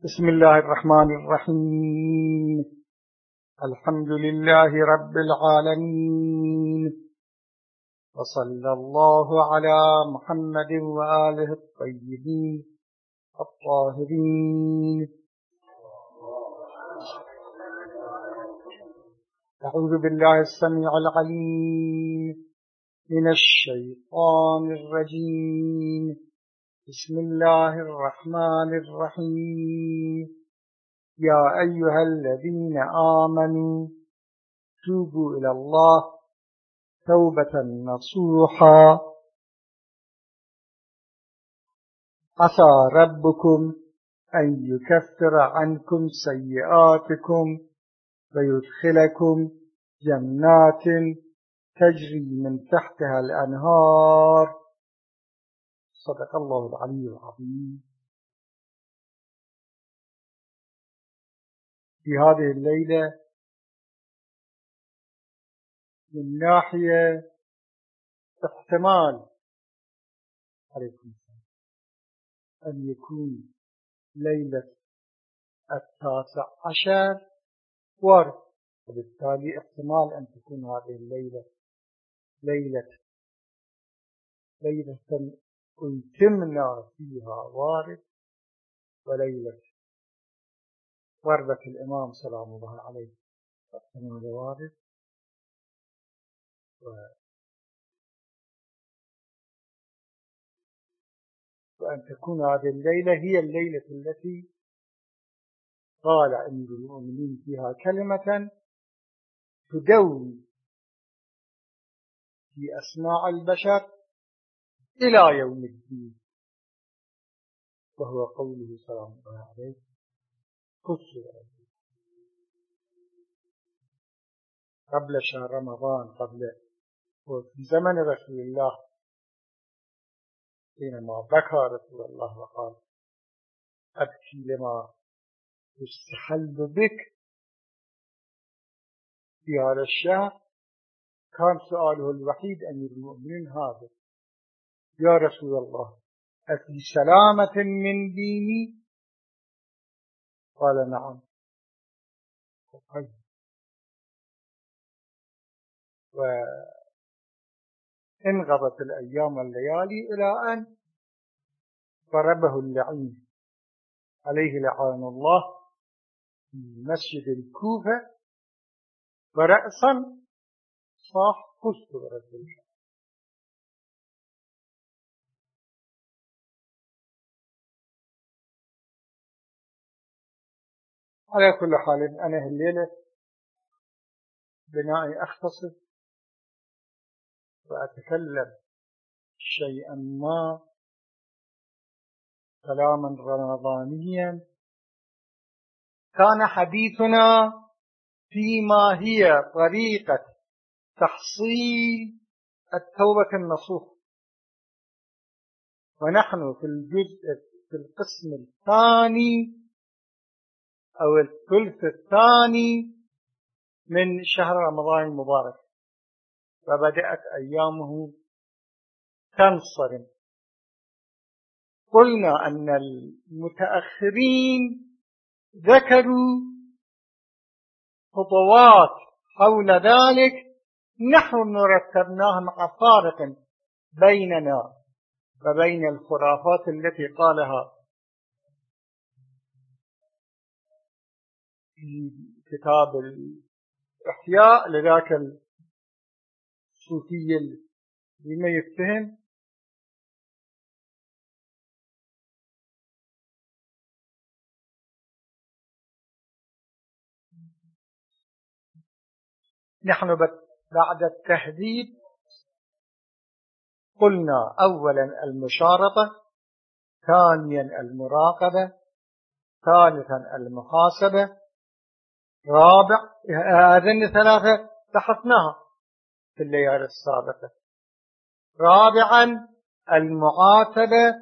بسم الله الرحمن الرحيم. الحمد لله رب العالمين، وصلى الله على محمد وآله الطيبين الطاهرين. أعوذ بالله السميع العليم من الشيطان الرجيم. بسم الله الرحمن الرحيم. يا أيها الذين آمنوا توبوا إلى الله توبة نصوحا عسى ربكم أن يكفر عنكم سيئاتكم ويدخلكم جنات تجري من تحتها الأنهار. صدق الله العلي العظيم. في هذه الليلة من ناحية احتمال عليكم أن يكون ليلة 19 وارد، وبالتالي احتمال أن تكون هذه الليلة ليلة أتمنا فيها وارد، وليلة وردة الإمام سلام الله عليه احتمال وارد، وأن تكون هذه الليلة هي الليلة التي قال أمير المؤمنين فيها كلمة تدوي في أسماع البشر إلى يوم الدين، وهو قوله سلام الله عليه قبل شهر رمضان، في زمن رسول الله، حينما بكى رسول الله وقال أبكي لما يستحل بك في هذا الشهر، كان سؤاله الوحيد أمير المؤمنين هذا: يا رسول الله أفي سلامة من ديني؟ قال نعم. وانغضت الأيام والليالي إلى أن ضربه اللعين عليه لعان الله في مسجد الكوفة، ورأسا صاح فزت برسول الله. على كل حال أنا الليلة بنائي أختصر وأتكلم شيئا ما كلاما رمضانيا. كان حديثنا فيما هي طريقة تحصيل التوبة النصوح، ونحن في القسم الثاني أو الثلث الثاني من شهر رمضان المبارك، وبدأت أيامه تنصرم. قلنا أن المتأخرين ذكروا خطوات حول ذلك، نحن رتبناها مع فارق بيننا وبين الخرافات التي قالها في كتاب الإحياء لذاك الصوفي لما يفتهم. نحن بعد التهذيب قلنا أولا المشارطة، ثانيا المراقبة، ثالثا المحاسبة، هذين ثلاثة بحثناها في الليالي السابقة. رابعا المعاتبة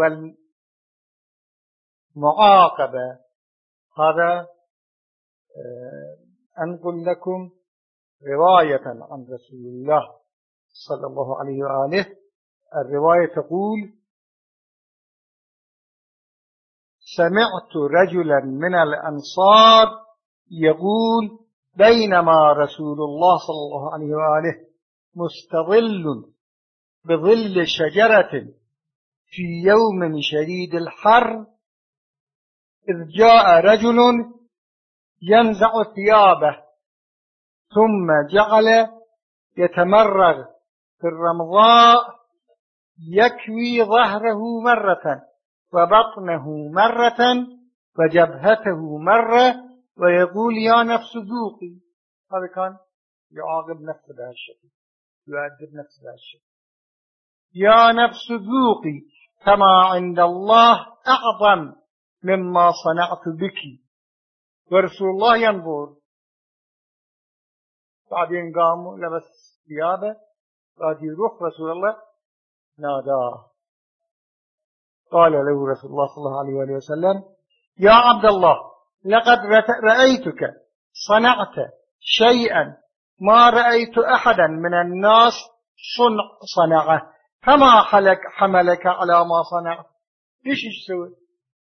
والمعاقبة. هذا أنقل لكم رواية عن رسول الله صلى الله عليه وآله. الرواية تقول: سمعت رجلا من الأنصار يقول بينما رسول الله صلى الله عليه وآله مستظل بظل شجرة في يوم شديد الحر إذ جاء رجل ينزع ثيابه ثم جعل يتمرغ في الرمضاء يكوي ظهره مرة وبطنه مرة وجبهته مرة ويقول يا نفس ذوقي. هذا كان يعاقب نفسه بهالشكل، يؤدب نفسه بهالشكل. يا نفس ذوقي كما عند الله أعظم مما صنعت بك. ورسول الله ينظر. بعدين قام لبس ثيابه، بعد يروح رسول الله ناداه، قال له رسول الله صلى الله عليه وسلم يا عبد الله لقد رأيتك صنعت شيئا ما رأيت أحدا من الناس صنعه، فما حملك على ما صنعت؟ ايش تسوي؟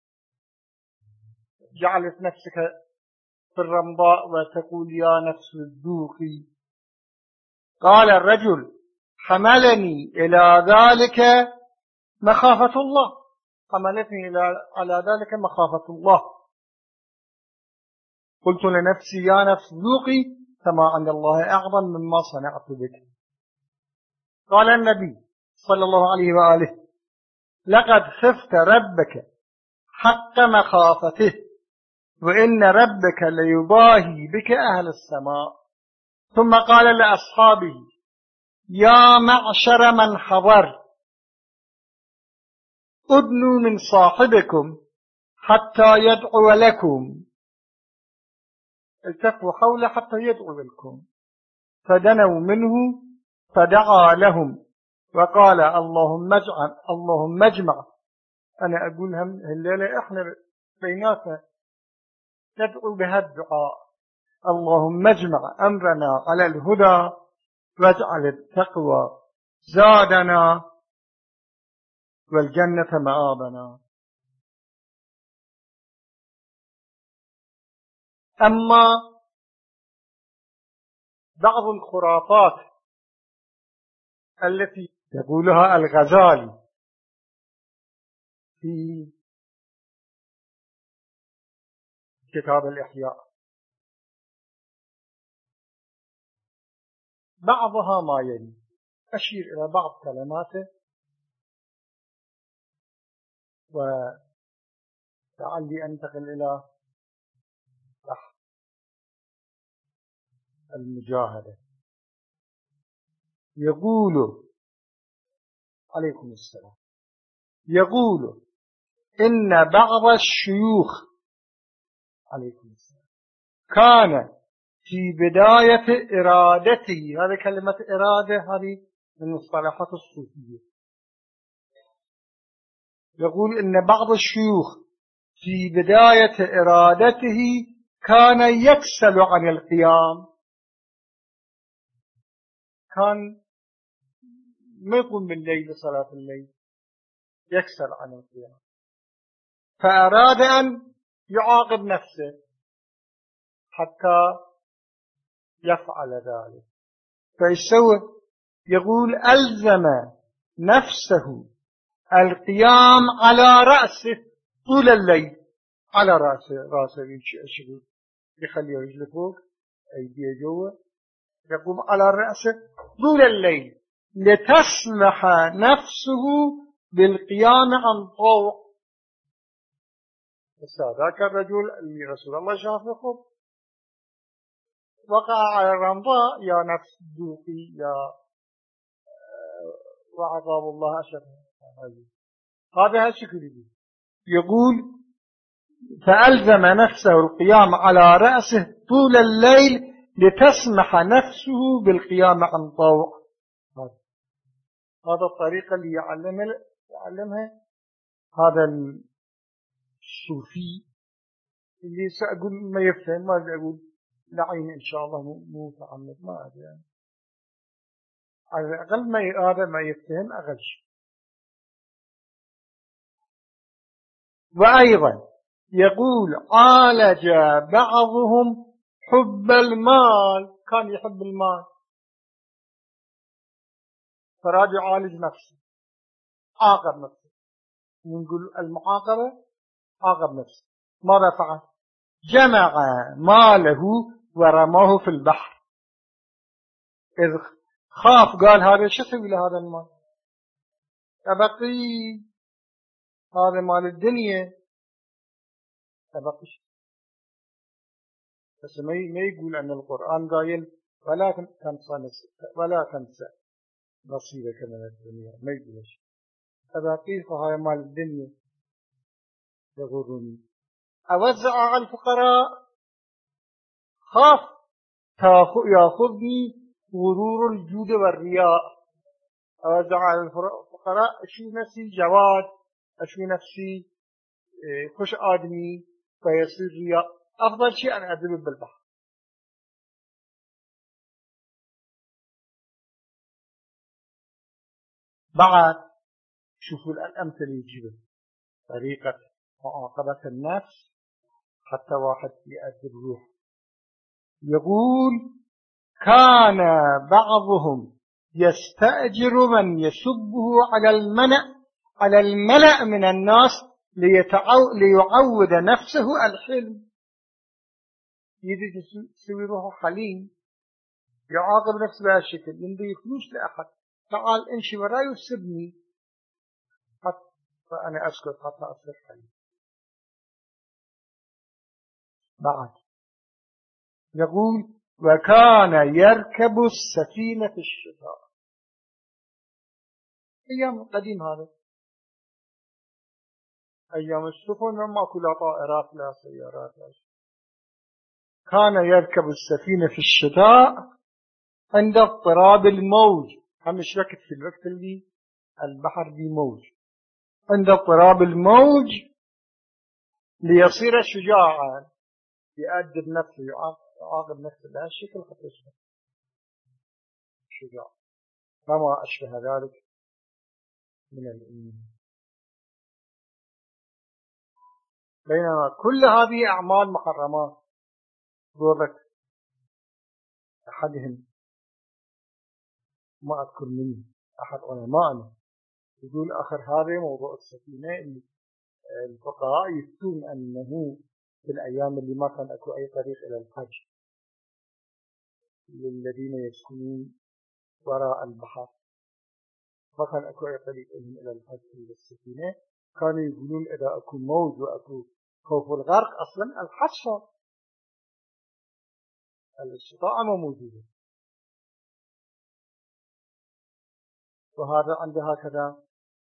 جعلت نفسك في الرمضاء وتقول يا نفس الذوقي. قال الرجل حملني إلى ذلك مخافة الله، حملتني على ذلك مخافة الله. قلت لنفسي يا نفس ذوقي فما عند الله أعظم مما صنعت بك. قال النبي صلى الله عليه وآله لقد خفت ربك حق مخافته وإن ربك ليباهي بك أهل السماء. ثم قال لأصحابه يا معشر من حضر أدنوا من صاحبكم حتى يدعو لكم. التفوا حوله حتى يدعو لكم. فدنوا منه فدعا لهم وقال اللهم اجمع. أنا أقول هم الليلة إحنا بيناتنا ندعو بهذا الدعاء، اللهم اجمع أمرنا على الهدى واجعل التقوى زادنا والجنة مآبنا. أما بعض الخرافات التي يقولها الغزالي في كتاب الإحياء، بعضها ما يلي، أشير إلى بعض كلماته ولعلي أنتقل إلى المجاهدة. يقول عليكم السلام، يقول إن بعض الشيوخ عليكم السلام كان في بداية إرادته، هذه كلمة إرادة هذه من مصطلحات الصوفية، يقول إن بعض الشيوخ في بداية إرادته كان يكسل عن القيام، كان ما يقوم بالليل صلاة الليل، يكسل عن القيام، فأراد أن يعاقب نفسه حتى يفعل ذلك. فإيش سوى؟ يقول ألزم نفسه القيام على رأسه طول الليل، على رأسه يشغل، يخلي رجله فوق أيديه جوا، يقوم على رأسه طول الليل لتسمح نفسه بالقيام عن طوع. ذاك الرجل اللي رسول الله شافه خب وقع على الرمضاء يا نفس ذوقي يا وعذاب الله أشد. هذا الشكل يقول فألزم نفسه القيام على رأسه طول الليل لتسمح نفسه بالقيام عن طوع. هذا الطريقة اللي يعلمها هذا الصوفي اللي سأقول ما يفهم، ما أقول لعين إن شاء الله مو متعمد، ما أدري يعني. على الأقل هذا ما يفهم أقل شيء. وأيضا يقول عالج بعضهم حب المال، كان يحب المال فراد يعالج نفسه، عاقب نفسه. نقول المعاقبة عاقب نفسه. ماذا فعل؟ جمع ماله ورماه في البحر. إذ خاف قال هذا شو اسوي لهذا المال؟ أبقي هذا مال الدنيا أبقي. بس ما يقول أن القرآن قايل ولا تنسى نصيبك من الدنيا، ما يقول شيء. أبقي فهاي مال الدنيا يغرني. أوزع على الفقراء، خاف يأخذني غرور الجود والرياء. أوزع على الفقراء أشوف نفسي جواد، أشوف نفسي خوش آدمي فيصير رياء. أفضل شيء أن أذهب بالبحر. بعد شوفوا الأمثلة يجيبها طريقة معاقبة النفس حتى واحد يأدب روح. يقول كان بعضهم يستأجر من يسبه على الملأ من الناس ليعود نفسه الحلم. يريد يسوي روحه حليم، يعاقب نفسه بهالشكل، يمضي فلوس لأحد، تعال امشي وراي وسبني حتى فأنا أسكت حتى أصير حليم. بعد يقول وكان يركب السفينة في الشتاء. أيام قديم هذا، أيام السفن وما لا طائرات لا سيارات لا شيء. كان يركب السفينة في الشتاء عند اضطراب الموج. مش وقت في الوقت اللي البحر دي موج، عند اضطراب الموج ليصير شجاعا، يؤدب نفسه، يعاقب نفسه بهالشكل حتى يصير شجاع. فما أشبه ذلك من الإيمان. بينما كل هذه أعمال محرمات. قولك أحدهم ما أذكر منه أحد علمائنا يقول آخر هذا موضوع السفينة اللي الفقهاء يفتون أنه في الأيام اللي ما كان أكو أي طريق إلى الحج للذين يسكنون وراء البحر، ما كان أكو أي طريق إلى الحج إلى السفينة، كانوا يقولون إذا أكو موج وأكو خوف الغرق أصلا الحج صار، الاستطاعة ما موجودة. وهذا عنده هكذا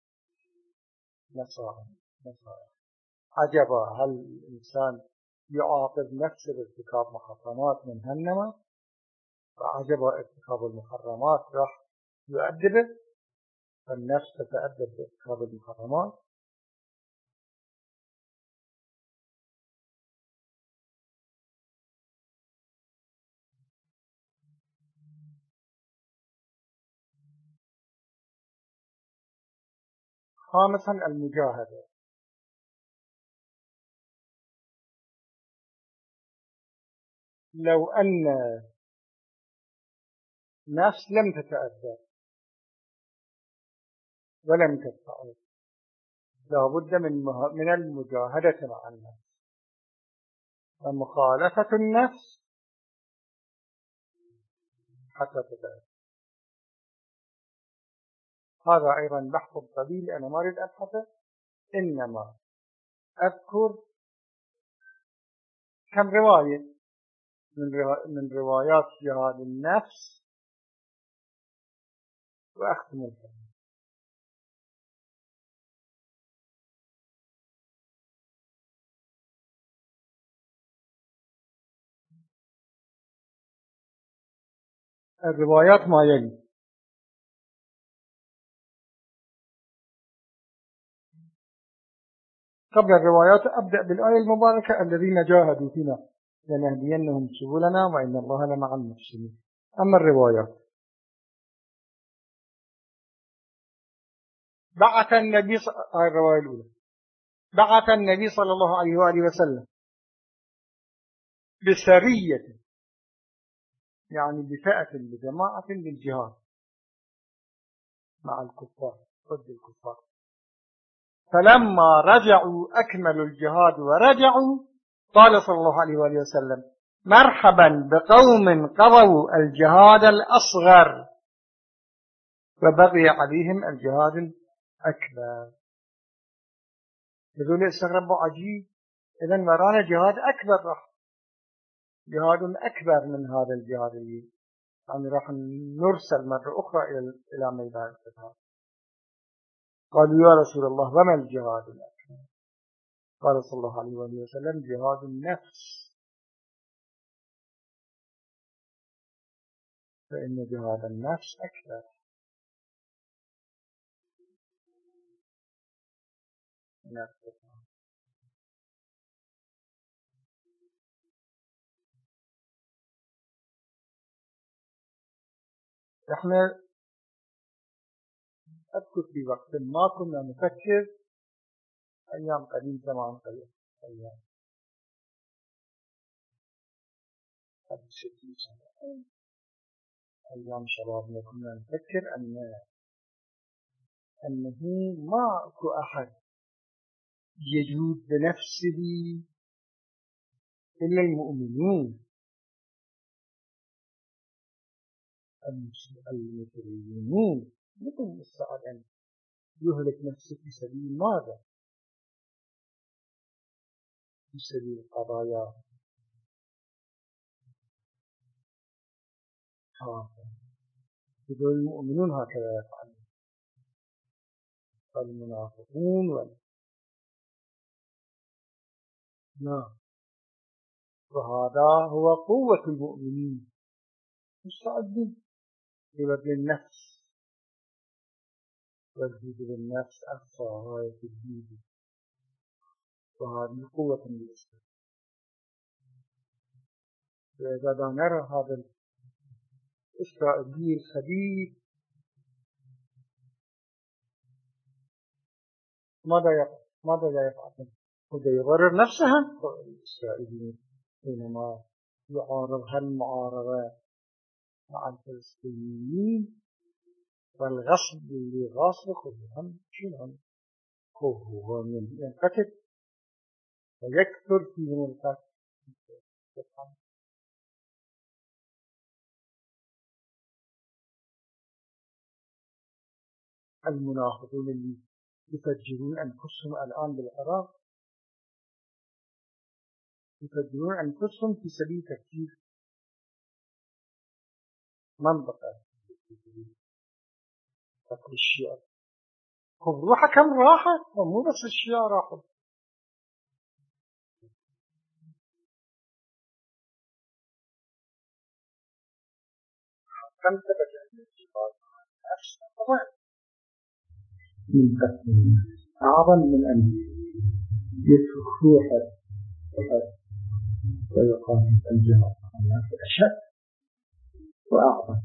نصائح. عجبا هل الإنسان يعاقب نفسه بارتكاب محرمات من هالنوع؟ فعجبا ارتكاب المحرمات راح يؤدبه، فالنفس تتأدب بارتكاب المحرمات. خامسا المجاهدة. لو أن نفس لم تتأدب ولم تتعب لابد من المجاهدة مع النفس ومخالفة النفس حتى تتأدب. هذا أيضا بحث طويل أنا ما أريد أبحثه، إنما أذكر كم رواية من روايات جهاد النفس وأختم الكلام. الروايات ما يلي: قبل الروايات أبدأ بالآية المباركة الذين جاهدوا فينا لنهدينهم سبلنا وإن الله لمع المحسنين. أما الروايات: بعث النبي الرواية الأولى: بعث النبي صلى الله عليه وآله وسلم بسرية، يعني بفئة بجماعة للجهاد مع الكفار ضد الكفار. فلما رجعوا أكملوا الجهاد ورجعوا، قال صلى الله عليه وآله وسلم: مرحبا بقوم قضوا الجهاد الأصغر وبقي عليهم الجهاد الأكبر. هذول استغربوا عجيب، إذن ورانا جهاد أكبر، راح جهاد أكبر من هذا الجهاد اللي يعني راح نرسل مرة أخرى إلى ميدان القتال. قالوا: يا رسول الله وما الجهاد الأكبر؟ قال صلى الله عليه وسلم: جهاد النفس، فإن جهاد النفس أكبر. احنا أذكر في وقت ما كنا نفكر، أيام قديم زمان قليل، قبل 60 سنة، أيام شبابنا كنا نفكر أنه ما أكو أحد يجود بنفسه إلا المؤمنين المسلمين. مثل مستعد أن يهلك نفسه في سبيل ماذا؟ في سبيل القضايا. هذول المؤمنون هكذا يفعلون، المنافقون نعم. وهذا هو قوة المؤمنين، مستعدين لبذل النفس، والجهد بالنفس أقصى غاية الجهد، وهذه قوة للإسلام. وإذا نرى هذا الإسرائيلي الخبيث ماذا يفعل؟ هو يبرر نفسه. الإسرائيلي حينما يعارض هالمعارضة مع الفلسطينيين والغصب اللي غاصبه هم شنو هو من ينقتل ويكثر فيهم القتل. المنافقون اللي يفجرون أنفسهم الآن بالعراق، يفجرون أنفسهم في سبيل تفجير منطقة قتل الشيعة. خب روحها كم راحت، ومو بس الشيعة راحوا. كم تبجع طبعا من قتل الناس أعظم من أن يترك روحه ويقاتل الجهاد الناس أشد وأعظم.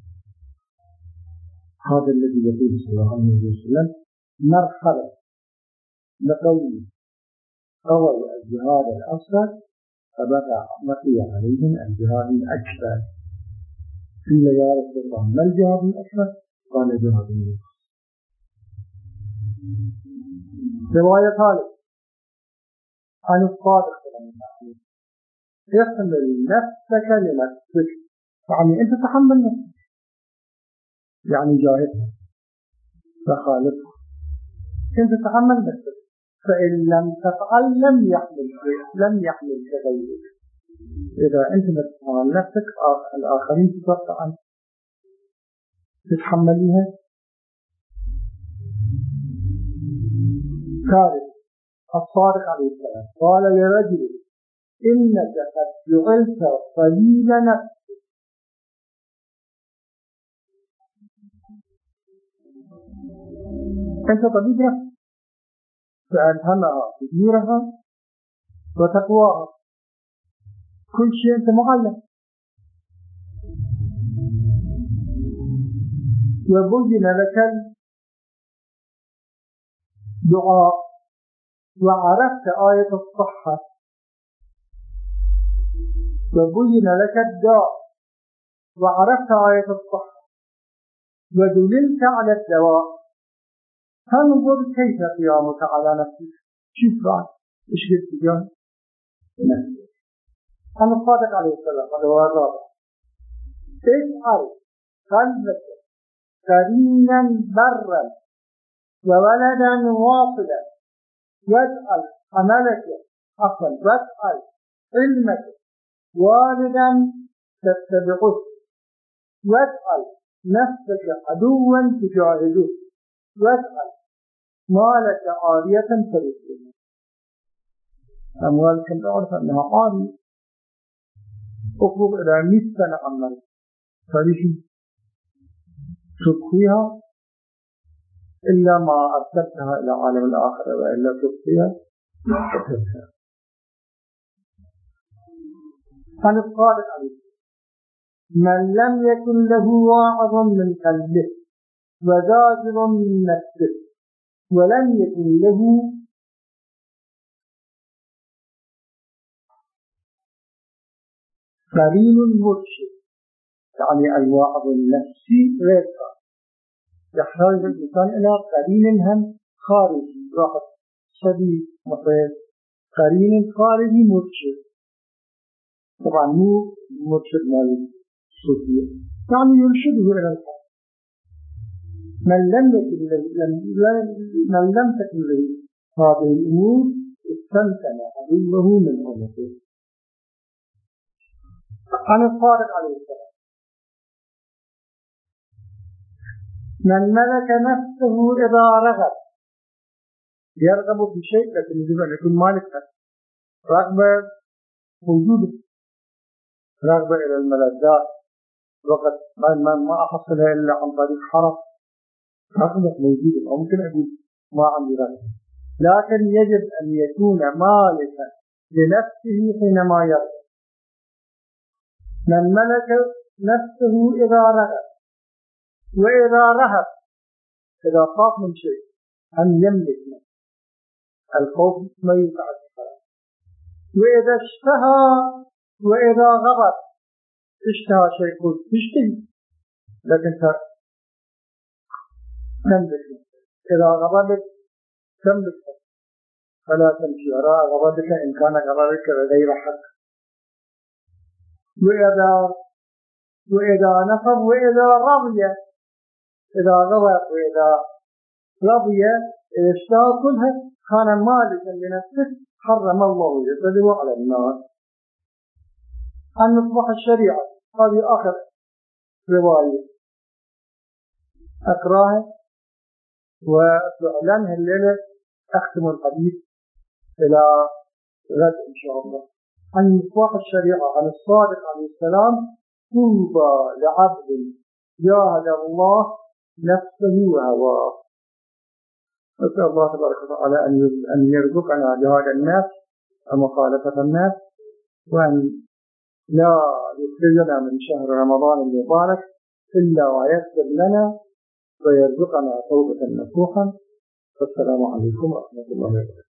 هذا الذي يقول صلى الله عليه وسلم: مرحبا بقوم قضوا الجهاد الأصغر فبقي عليهم الجهاد الأكبر. قيل: يا رسول الله ما الجهاد الأكبر؟ قال: جهاد النفس. رواية ثالثة عن الصادق صلى الله عليه وسلم: احمل نفسك لنفسك، يعني أنت تحمل نفسك، يعني جاهدها فخالفها، أنت تحمل نفسك، فإن لم تفعل لم يحمل غيرك. إذا أنت تتحمل نفسك الآخرين تتوقع أن تتحمليها. ثالث الصادق عليه السلام قال لرجل: إنك قد جعلت قليل نفسك. أنت طبيب نفسك، فألهمها تدبيرها وتقواها، كل شيء أنت معلم. وبين لك الدعاء وعرفت آية الصحة وبين لك الداء وعرفت آية الصحة ودللت على الدواء فانظر كيف قيامك على نفسك. شوف بعد ايش قلت جان نفسك. أنا الصادق عليه السلام هذا هو الرابع. اسأل قلبك قرينا برا وولدا واصلا واسأل عملك عفوا واسأل علمك والدا تتبعه واسأل نفسك عدوا تجاهده واسأل مالك عارية ترسلها. أموالك أنت أعرف أنها عارية اطلب إلى 100 سنة عمل فريشي تبقيها إلا ما أرسلتها إلى عالم الآخرة وإلا تبقيها تبقيها. أنا الصادق عليه من لم يكن له واعظ من قلبه وزاجر من نفسه ولم يكن له قرين مرشد يعني الواعظ النفسي غير يحتاج الإنسان إلى قرين هم خارجي راحت صديق مثل قرين خارجي مرشد. طبعا مو مرشد مالي صوفية يعني يرشده إلى الحق. من لم تكن له هذه الأمور استمكن عدوه من أمته. عن الصادق عليه السلام من ملك نفسه إذا رغب يرغب بشيء لكن يجب أن يكون مالكا رغبة موجودة رغبة إلى الملذات وقت ما أحصلها إلا عن طريق حرف رغبة موجودة ممكن أقول ما عندي رغبة لكن يجب أن يكون مالكا لنفسه حينما يرغب. من ملك نفسه إذا رغب وإذا رهب إذا خاف من شيء أن يملك نفسه الخوف ما يوقع الصلاة. وإذا اشتهى وإذا غضب اشتهى شيء قلت تشتهي لكن تملك نفسك. إذا غضبت تملك نفسك فلا تمشي وراء غضبك إن كان غضبك غير حق. وإذا نفض وإذا رضي إذا غضب وإذا رضي إذا اشتهى كلها كان مالكا لنفسه حرم الله جسده على النار. عن مصباح الشريعة هذه آخر رواية أقراها وأعلنها الليلة أختم الحديث إلى غد إن شاء الله. عن مصباح الشريعة عن الصادق عليه السلام طوبى لعبد جاهد الله نفسه وهواه. نسأل الله تبارك وتعالى أن يرزقنا جهاد النفس ومخالفة النفس وأن لا يخرجنا من شهر رمضان المبارك إلا ويغفر لنا ويرزقنا توبة نصوحا. والسلام عليكم ورحمة الله وبركاته.